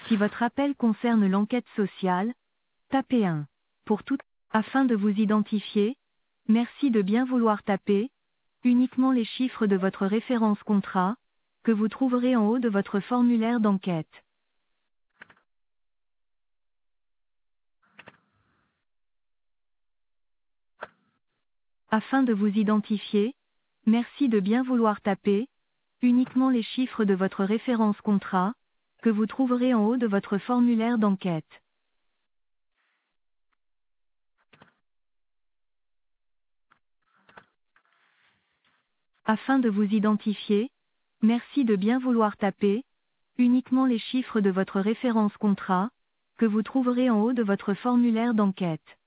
Si votre appel concerne l'enquête sociale, tapez 1. Pour tout, afin de vous identifier, merci de bien vouloir taper uniquement les chiffres de votre référence contrat, que vous trouverez en haut de votre formulaire d'enquête. Afin de vous identifier, merci de bien vouloir taper uniquement les chiffres de votre référence contrat, que vous trouverez en haut de votre formulaire d'enquête. Afin de vous identifier, merci de bien vouloir taper uniquement les chiffres de votre référence contrat, que vous trouverez en haut de votre formulaire d'enquête.